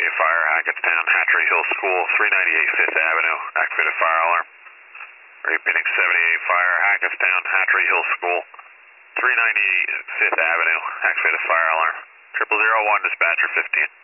Fire, Hackettstown, Hatchery Hill School, 398 Fifth Avenue, activate a fire alarm. Repeating 78 Fire, Hackettstown, Hatchery Hill School, 398 Fifth Avenue, activate a fire alarm. 0001, dispatcher 15.